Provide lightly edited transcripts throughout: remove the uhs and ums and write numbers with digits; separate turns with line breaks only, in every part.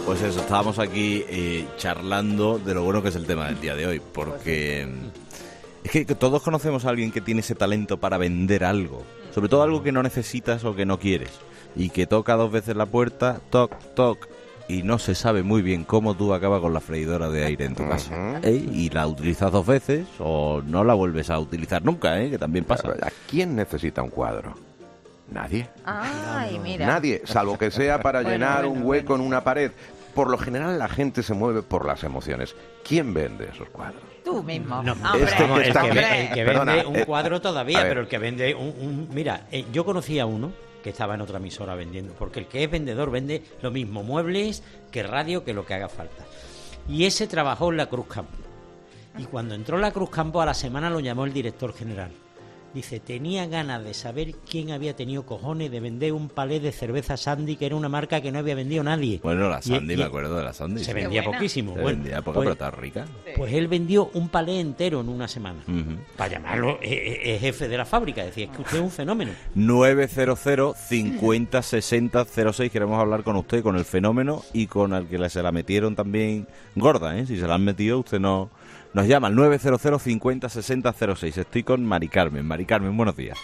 Pues eso, estábamos aquí charlando de lo bueno que es el tema del día de hoy, porque es que todos conocemos a alguien que tiene ese talento para vender algo, sobre todo algo que no necesitas o que no quieres, y que toca 2 veces la puerta, toc, toc, y no se sabe muy bien cómo tú acabas con la freidora de aire en tu casa. Y la utilizas 2 veces o no la vuelves a utilizar nunca, que también pasa.
¿A quién necesita un cuadro? Nadie.
Ay, mira.
Nadie, salvo que sea para llenar un hueco en una pared. Por lo general la gente se mueve por las emociones. ¿Quién vende esos cuadros?
Tú mismo.
No,
Hombre,
el que
Perdona,
vende un cuadro todavía,
ver.
pero el que vende Mira, yo conocía a uno que estaba en otra emisora vendiendo, porque el que es vendedor vende lo mismo, muebles, que radio, que lo que haga falta. Y ese trabajó en la Cruz Campo. Y cuando entró en la Cruz Campo, a la semana lo llamó el director general. Dice, tenía ganas de saber quién había tenido cojones de vender un palé de cerveza Sandy, que era una marca que no había vendido nadie.
Bueno, la Sandy, me acuerdo de la Sandy.
Se vendía poquísimo.
Se vendía poco, pero está rica.
Pues él vendió un palé entero en una semana. Para llamarlo jefe de la fábrica. Decía, es que usted es un fenómeno.
900 50 60 06. Queremos hablar con usted, con el fenómeno y con el que se la metieron también gorda, Si se la han metido, usted no... Nos llama al 900 50 60 06. Estoy con Mari Carmen. Mari Carmen, buenos días.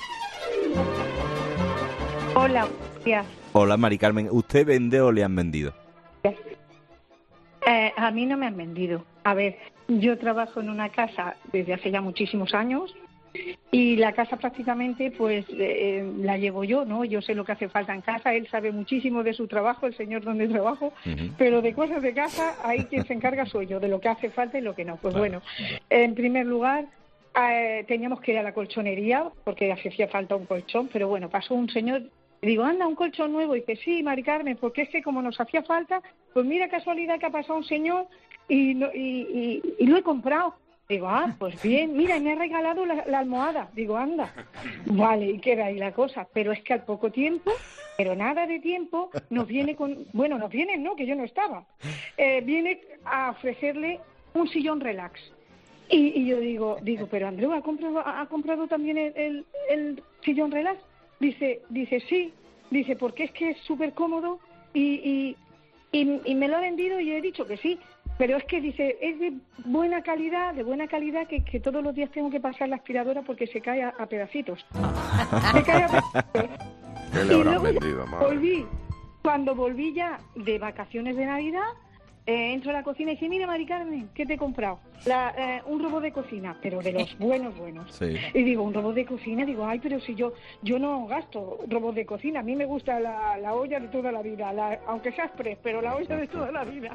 Hola, buenos días.
Hola, Mari Carmen. ¿Usted vende o le han vendido?
A mí no me han vendido. A ver, yo trabajo en una casa desde hace ya muchísimos años y la casa prácticamente pues la llevo yo, ¿no? Yo sé lo que hace falta en casa, él sabe muchísimo de su trabajo, el señor donde trabajo, pero de cosas de casa ahí quien se encarga soy yo, de lo que hace falta y lo que no. Pues bueno, en primer lugar teníamos que ir a la colchonería porque hacía falta un colchón, pero bueno, pasó un señor. Digo, anda, un colchón nuevo. Y dice, sí, Mari Carmen, porque es que como nos hacía falta, pues mira casualidad que ha pasado un señor y lo he comprado. Digo, pues bien, mira, y me ha regalado la almohada. Digo, anda. Vale, y queda ahí la cosa. Pero es que al poco tiempo, pero nada de tiempo, nos viene no, que yo no estaba. Viene a ofrecerle un sillón relax. Y yo digo, pero Andreu, ¿ha comprado también el sillón relax? Dice, sí, dice, porque es que es súper cómodo y me lo ha vendido y he dicho que sí, pero es que dice, es de buena calidad que todos los días tengo que pasar la aspiradora porque se cae a pedacitos. Se cae a pedacitos.
¿Qué le habrán vendido, madre?
Cuando volví ya de vacaciones de Navidad, entro a la cocina y dice, mira, Mari Carmen, ¿qué te he comprado? Un robot de cocina, pero de los buenos.
Sí.
Y digo, ¿un robot de cocina? Digo, ay, pero si yo no gasto robot de cocina. A mí me gusta la olla de toda la vida, aunque sea express, pero la olla de toda la vida.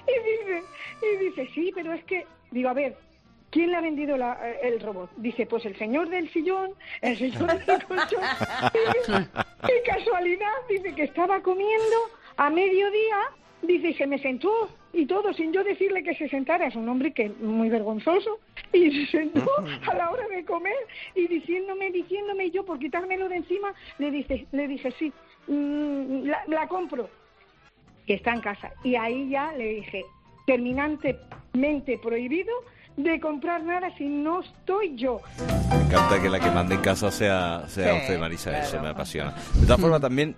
Y dice, sí, pero es que... Digo, a ver, ¿quién le ha vendido el robot? Dice, pues el señor del sillón, el señor del colchón. Qué casualidad, dice que estaba comiendo a mediodía. Dice, y se me sentó y todo, sin yo decirle que se sentara. Es un hombre que muy vergonzoso. Y se sentó a la hora de comer y diciéndome, y yo por quitármelo de encima, le dije, sí, la compro. Que está en casa. Y ahí ya le dije, terminantemente prohibido de comprar nada si no estoy yo.
Me encanta que la que mande en casa sea usted, Marisa. Claro. Eso me apasiona. De todas formas, también...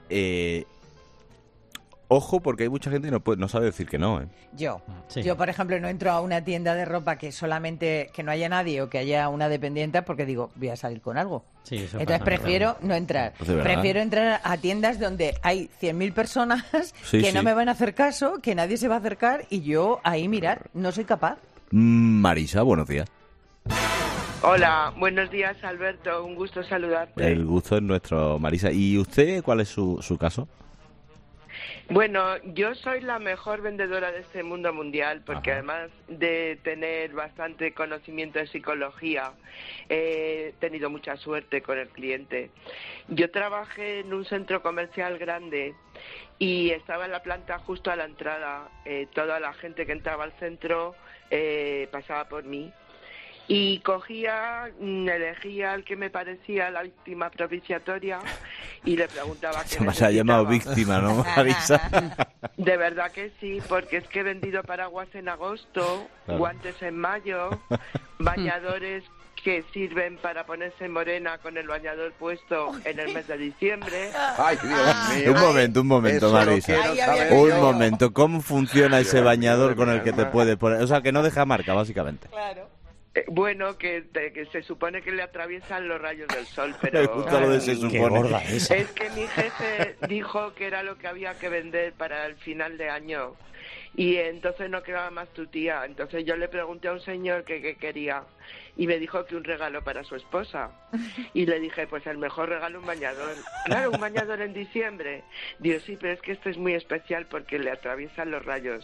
Ojo, porque hay mucha gente que no sabe decir que no,
Yo, por ejemplo, no entro a una tienda de ropa que no haya nadie o que haya una dependiente porque digo, voy a salir con algo.
Sí, eso
entonces
pasa,
prefiero no entrar. Prefiero entrar a tiendas donde hay 100.000 personas no me van a hacer caso, que nadie se va a acercar y yo ahí mirar, no soy capaz.
Marisa, buenos días.
Hola, buenos días, Alberto, un gusto saludarte.
El gusto es nuestro, Marisa. ¿Y usted cuál es su caso?
Bueno, yo soy la mejor vendedora de este mundo mundial porque además de tener bastante conocimiento de psicología, he tenido mucha suerte con el cliente. Yo trabajé en un centro comercial grande y estaba en la planta justo a la entrada. Toda la gente que entraba al centro pasaba por mí. Y cogía, elegía al que me parecía la víctima propiciatoria y le preguntaba qué necesitaba.
Se ha llamado víctima, ¿no, Marisa?
De verdad que sí, porque es que he vendido paraguas en agosto, guantes en mayo, bañadores que sirven para ponerse morena con el bañador puesto en el mes de diciembre.
Ay, Dios mío.
Un momento,
Eso
Marisa. Un momento, ¿cómo funciona ese bañador con el que te puedes poner? O sea, que no deja marca, básicamente.
Claro.
Bueno, que se supone que le atraviesan los rayos del sol, pero...
Me gusta lo de se supone.
Es que mi jefe dijo que era lo que había que vender para el final de año y entonces no quedaba más tu tía. Entonces yo le pregunté a un señor qué quería y me dijo que un regalo para su esposa. Y le dije, pues el mejor regalo, un bañador. Claro, un bañador en diciembre. Digo, sí, pero es que este es muy especial porque le atraviesan los rayos.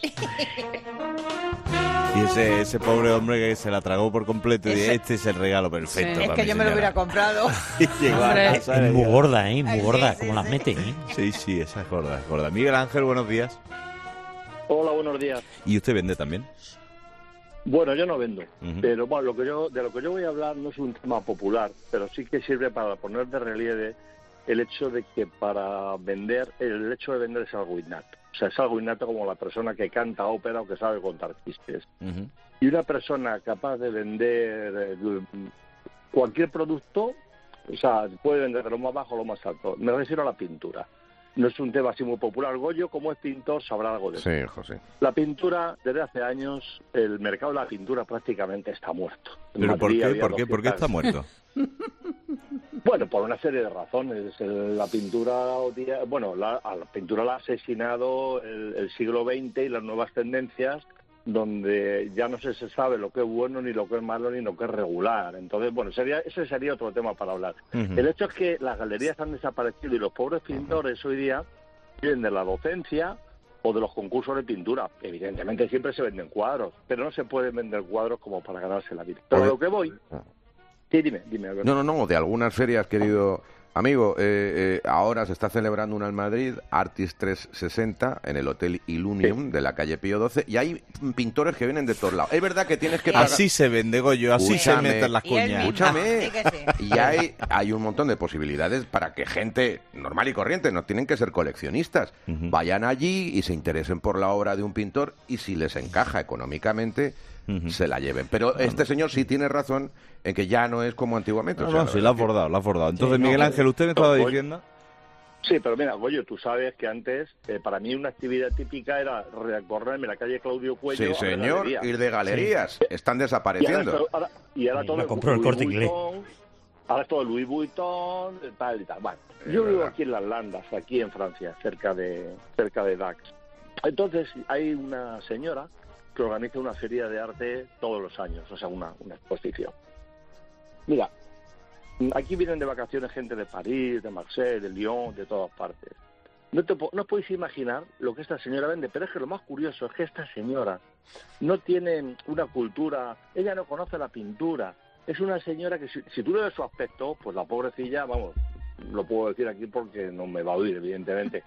Y ese pobre hombre que se la tragó por completo y este es el regalo perfecto.
Sí, es que yo me lo hubiera comprado.
Es muy gorda, muy gorda, como las mete,
Sí, esa es gorda, es gorda. Miguel Ángel, buenos días.
Hola, buenos días.
¿Y usted vende también?
Bueno, yo no vendo, pero bueno, de lo que yo voy a hablar no es un tema popular, pero sí que sirve para poner de relieve el hecho de que para vender, el hecho de vender es algo innato. O sea, es algo innato como la persona que canta ópera o que sabe contar chistes. Y una persona capaz de vender cualquier producto, o sea, puede vender de lo más bajo a lo más alto. Me refiero a la pintura. No es un tema así muy popular. Goyo, como es pintor, sabrá algo de eso.
Sí, José.
La pintura, desde hace años, el mercado de la pintura prácticamente está muerto.
¿Pero por qué? ¿Por qué está muerto?
Bueno, por una serie de razones. La pintura, la pintura la ha asesinado el siglo XX y las nuevas tendencias, donde ya no se sabe lo que es bueno, ni lo que es malo, ni lo que es regular. Entonces, bueno, ese sería otro tema para hablar. El hecho es que las galerías han desaparecido y los pobres pintores hoy día viven de la docencia o de los concursos de pintura. Evidentemente siempre se venden cuadros, pero no se pueden vender cuadros como para ganarse la vida. Pero a lo que voy... Sí, dime.
No, de algunas ferias, querido amigo. Ahora se está celebrando una en Madrid, Artist 360, en el Hotel Illunium de la calle Pío XII, y hay pintores que vienen de todos lados. Es verdad que tienes que pagar...
Así se vende, Goyo, así se meten las cuñas.
Escúchame. Y hay un montón de posibilidades para que gente normal y corriente, no tienen que ser coleccionistas, vayan allí y se interesen por la obra de un pintor, y si les encaja económicamente... se la lleven. Pero este señor sí tiene razón en que ya no es como antiguamente.
Sí, la ha abordado. Entonces, Miguel Ángel, ¿usted me estaba diciendo?
Sí, pero mira, Goyo, tú sabes que antes, para mí una actividad típica era recorrerme la calle Claudio Cuello.
Sí, señor, ir de galerías. Sí. Están desapareciendo.
Y ahora todo
compró el Corte Inglés.
Ahora es todo Louis Vuitton, tal y tal. Bueno, yo vivo aquí en Las Landas, aquí en Francia, cerca de Dax. Entonces, hay una señora que organiza una feria de arte todos los años, o sea, una exposición. Mira, aquí vienen de vacaciones gente de París, de Marseille, de Lyon, de todas partes. No os podéis imaginar lo que esta señora vende, pero es que lo más curioso es que esta señora no tiene una cultura, ella no conoce la pintura, es una señora que si tú le ves su aspecto, pues la pobrecilla, vamos, lo puedo decir aquí porque no me va a oír, evidentemente,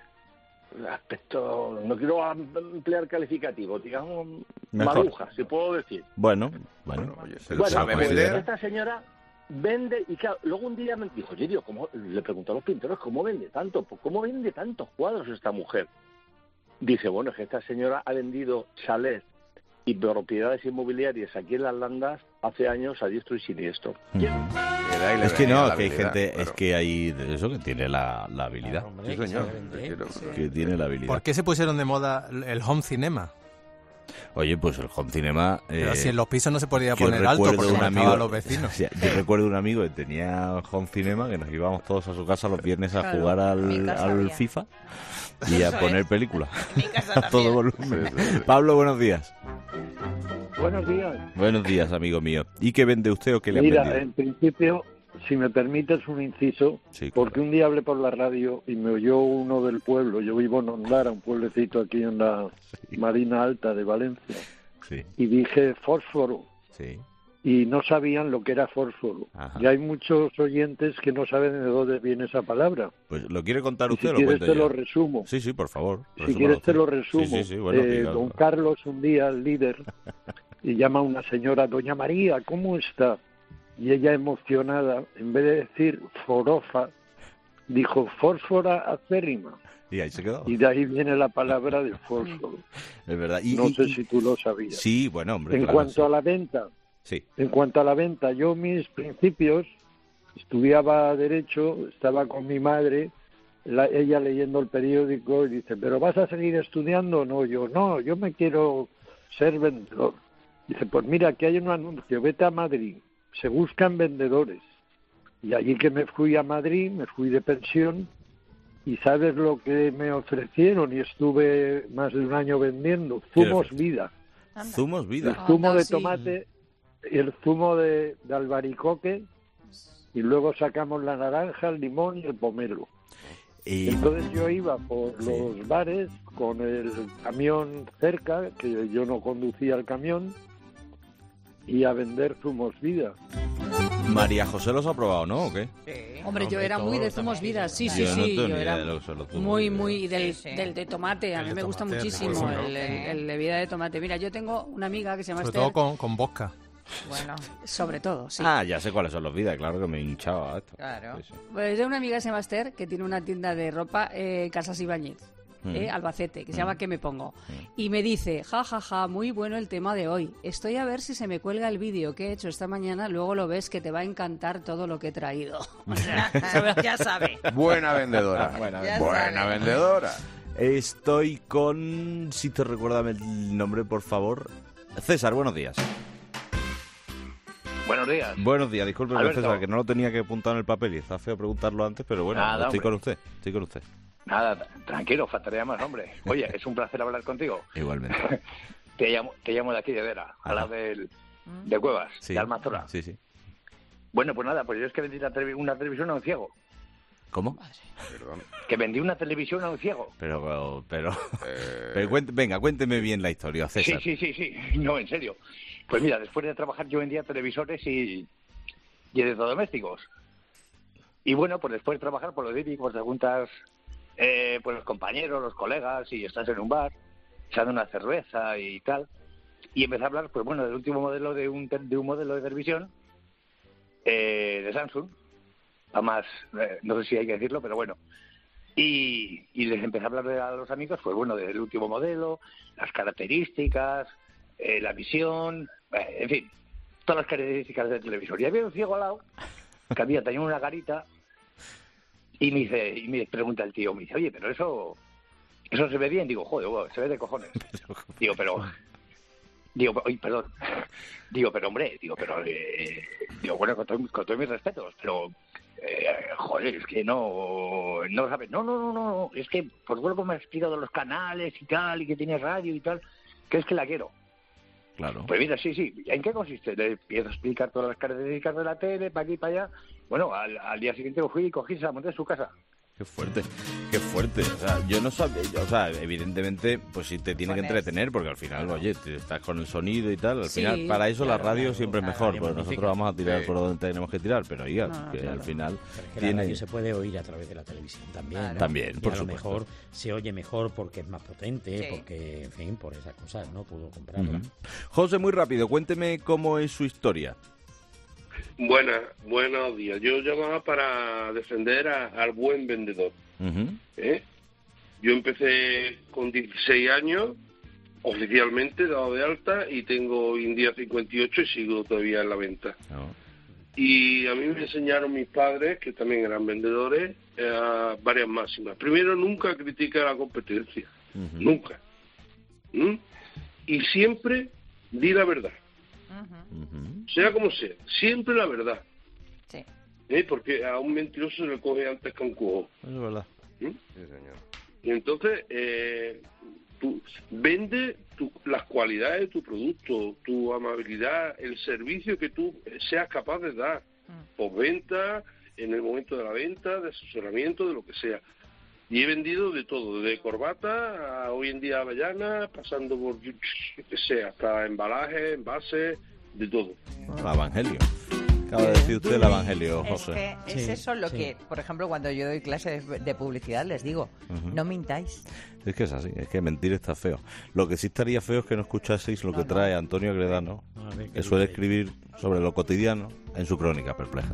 aspecto, no quiero emplear calificativo, digamos, maruja, si puedo decir.
Bueno,
oye, se lo sabe vender.
Esta señora vende, y claro, luego un día me dijo, oye, Dios, le preguntó a los pintores, ¿cómo vende tanto? Pues, ¿cómo vende tantos cuadros esta mujer? Dice, bueno, es que esta señora ha vendido chalets y propiedades inmobiliarias aquí en Las Landas hace años a diestro y siniestro.
Es que no, que hay gente, pero... es que hay eso que tiene la habilidad.
Sí, señor.
Que tiene la habilidad.
¿Por qué se pusieron de moda el home cinema?
Oye, pues el home cinema...
Pero si en los pisos no se podía poner alto porque molestaba a los vecinos.
Yo recuerdo un amigo que tenía home cinema, que nos íbamos todos a su casa los viernes a jugar al FIFA y a poner películas a todo volumen. Sí. Pablo, buenos días.
Buenos días.
Buenos días, amigo mío. ¿Y qué vende usted o qué le ha vendido?
Mira, en principio, si me permites un inciso, sí, claro. Porque un día hablé por la radio y me oyó uno del pueblo. Yo vivo en Ondara, un pueblecito aquí en la Marina Alta de Valencia.
Sí.
Y dije fósforo.
Sí.
Y no sabían lo que era fósforo. Ajá. Y hay muchos oyentes que no saben de dónde viene esa palabra.
Pues lo quiere contar usted,
si quieres te lo resumo.
Sí, por favor.
Si quieres te lo resumo. Sí, bueno, don Carlos un día, el líder, y llama a una señora, doña María, ¿cómo está? Y ella emocionada, en vez de decir forofa, dijo fósfora acérrima.
Y ahí se quedó.
Y de ahí viene la palabra de fósforo.
Es verdad.
No sé si tú lo sabías.
Sí, bueno, hombre.
En
claro,
cuanto a la venta,
Sí.
En cuanto a la venta, yo mis principios, estudiaba Derecho, estaba con mi madre, ella leyendo el periódico y dice, ¿pero vas a seguir estudiando? No, yo me quiero ser vendedor. Dice, pues mira, aquí hay un anuncio, vete a Madrid, se buscan vendedores. Y allí que me fui a Madrid, me fui de pensión, y ¿sabes lo que me ofrecieron? Y estuve más de un año vendiendo, Zumos Vida.
Zumos Vida.
El zumo de tomate y el zumo de albaricoque, y luego sacamos la naranja, el limón y el pomelo. Entonces yo iba por los bares con el camión cerca, que yo no conducía el camión, y a vender Zumos Vida.
María José los ha probado, ¿no? ¿O qué?
Sí. Hombre, yo era muy de Zumos Vida, sí. Yo era muy del de tomate. A mí me gusta muchísimo el de vida de tomate. Mira, yo tengo una amiga que se llama Esther.
Sobre todo con vodka.
Bueno, sobre todo, sí.
Ah, ya sé cuáles son los Vidas, claro que me hinchaba esto.
Claro. Sí. Pues tengo una amiga que se llama Esther, que tiene una tienda de ropa, Casas Ibáñez. Albacete, que se llama ¿Qué me pongo? Y me dice, ja, muy bueno el tema de hoy. Estoy a ver si se me cuelga el vídeo que he hecho esta mañana, luego lo ves, que te va a encantar todo lo que he traído. O sea, ya sabe.
Buena vendedora. Buena vendedora.
Estoy con... Si te recuerdas el nombre, por favor. César, buenos días.
Buenos días.
Buenos días, disculpe, César, que no lo tenía que apuntar en el papel y está feo preguntarlo antes, pero bueno,
nada,
estoy con usted.
Nada, tranquilo, faltaría más, hombre. Oye, es un placer hablar contigo.
Igualmente.
Te llamo de aquí de Vera, a la de Cuevas, de Almanzora.
Sí.
Bueno, pues nada, pues yo es que vendí una televisión a un ciego.
¿Cómo?
Perdón. Que vendí una televisión a un ciego.
Pero venga, cuénteme bien la historia, César.
Sí. No, en serio. Pues mira, después de trabajar yo vendía televisores y electrodomésticos. Y bueno, pues después de trabajar por lo típico, pues te juntas pues los compañeros, los colegas, y estás en un bar, echando una cerveza y tal. Y empecé a hablar, pues bueno, del último modelo de un modelo de televisión de Samsung. Además, no sé si hay que decirlo, pero bueno. Y les empecé a hablar a los amigos, pues bueno, del último modelo, las características, la visión, en fin, todas las características del televisor. Y había un ciego al lado, que tenía una carita, y me pregunta el tío, me dice, oye, pero eso se ve bien. Digo, joder, se ve de cojones. Digo, pero bueno, con todos mis respetos, pero joder, es que no sabes. No, es que por luego me has explicado los canales y tal, y que tienes radio y tal, que es que la quiero.
Claro.
Pues mira, sí. ¿En qué consiste? Le empiezo a explicar todas las características de la tele, para aquí, para allá. Bueno, al día siguiente fui y cogí y se la monté en su casa.
Qué fuerte. O sea, yo no sabía, o sea, evidentemente, pues sí te tiene que entretener, porque al final, oye, estás con el sonido y tal, al final, para eso la radio siempre es mejor, porque nosotros vamos a tirar por donde tenemos que tirar, pero oiga, que al final
la radio se puede oír a través de la televisión también, ¿no?
También, por
supuesto. A lo mejor se oye mejor porque es más potente, porque, en fin, por esas cosas, ¿no? Pudo comprarla.
José, muy rápido, cuénteme cómo es su historia.
Buenos días. Yo llamaba para defender al buen vendedor. Yo empecé con 16 años, oficialmente dado de alta, y tengo hoy en día 58 y sigo todavía en la venta. Y a mí me enseñaron mis padres, que también eran vendedores, varias máximas. Primero, nunca critica la competencia. Nunca. Y siempre di la verdad. Sea como sea, siempre la verdad.
Sí.
Porque a un mentiroso se le coge antes que a un cojo.
Es verdad.
Sí, señor.
Y entonces, tú vende las cualidades de tu producto, tu amabilidad, el servicio que tú seas capaz de dar. Postventa, en el momento de la venta, de asesoramiento, de lo que sea. Y he vendido de todo, desde corbata a hoy en día avellana, pasando por, yo que sé, hasta embalaje, envase, de todo.
El Evangelio. Acaba de decir usted el Evangelio, José.
Es eso lo que, por ejemplo, cuando yo doy clases de publicidad, les digo, no mintáis.
Es que es así, es que mentir está feo. Lo que sí estaría feo es que no escuchaseis lo que trae Antonio Gredano, que suele escribir sobre lo cotidiano en su crónica perpleja.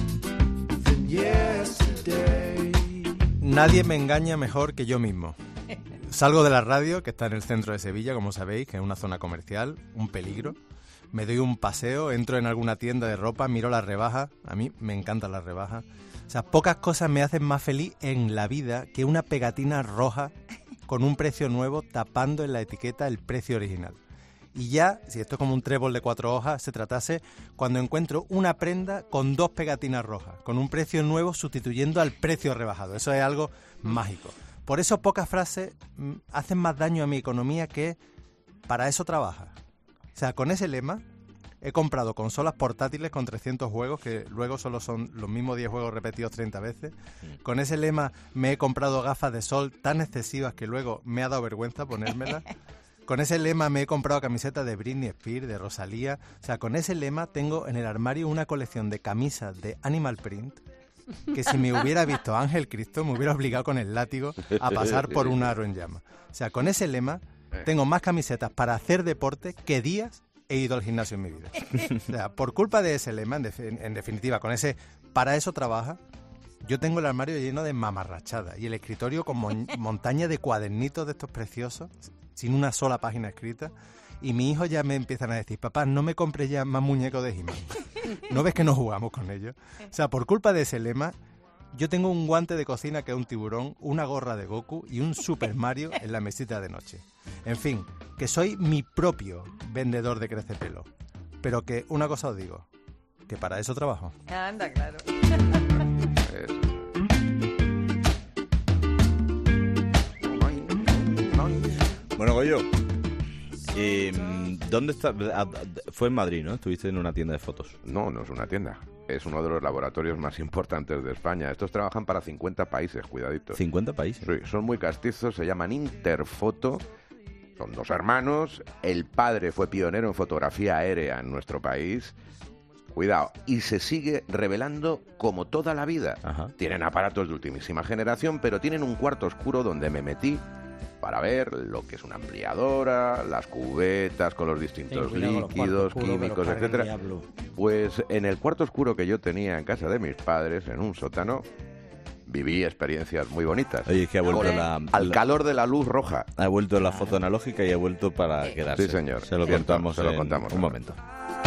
Nadie me engaña mejor que yo mismo. Salgo de la radio, que está en el centro de Sevilla, como sabéis, que es una zona comercial, un peligro. me doy un paseo, entro en alguna tienda de ropa, miro las rebajas. A mí me encantan las rebajas. O sea, pocas cosas me hacen más feliz en la vida que una pegatina roja con un precio nuevo tapando en la etiqueta el precio original. Y ya, si esto es como un trébol de 4 hojas, se tratase cuando encuentro una prenda con 2 pegatinas rojas, con un precio nuevo sustituyendo al precio rebajado. Eso es algo mágico. Por eso pocas frases hacen más daño a mi economía que para eso trabaja. O sea, con ese lema he comprado consolas portátiles con 300 juegos, que luego solo son los mismos 10 juegos repetidos 30 veces. Con ese lema me he comprado gafas de sol tan excesivas que luego me ha dado vergüenza ponérmelas. Con ese lema me he comprado camisetas de Britney Spears, de Rosalía. O sea, con ese lema tengo en el armario una colección de camisas de Animal Print que si me hubiera visto Ángel Cristo me hubiera obligado con el látigo a pasar por un aro en llama. O sea, con ese lema tengo más camisetas para hacer deporte que días he ido al gimnasio en mi vida. O sea, por culpa de ese lema, en definitiva, con ese para eso trabaja, yo tengo el armario lleno de mamarrachadas y el escritorio con montaña de cuadernitos de estos preciosos, sin una sola página escrita, y mis hijos ya me empiezan a decir, papá, no me compres ya más muñecos de He-Man. ¿No ves que no jugamos con ellos? O sea, por culpa de ese lema, yo tengo un guante de cocina que es un tiburón, una gorra de Goku y un Super Mario en la mesita de noche. En fin, que soy mi propio vendedor de crecepelo. Pero que una cosa os digo, que para eso trabajo.
Anda, claro.
Bueno, Goyo, ¿dónde está? Fue en Madrid, ¿no? Estuviste en una tienda de fotos.
No, no es una tienda. Es uno de los laboratorios más importantes de España. Estos trabajan para 50 países, cuidadito.
¿50 países?
Sí, son muy castizos, se llaman Interfoto. Son 2 hermanos. El padre fue pionero en fotografía aérea en nuestro país. Cuidado, y se sigue revelando como toda la vida.
Ajá.
Tienen aparatos de ultimísima generación, pero tienen un cuarto oscuro donde me metí para ver lo que es una ampliadora, las cubetas con los distintos líquidos, químicos, etcétera. Pues en el cuarto oscuro que yo tenía en casa de mis padres, en un sótano, viví experiencias muy bonitas.
Oye, es que ha vuelto
al calor de la luz roja.
Ha vuelto la foto analógica y ha vuelto para quedarse.
Sí, señor.
Se lo contamos en un momento.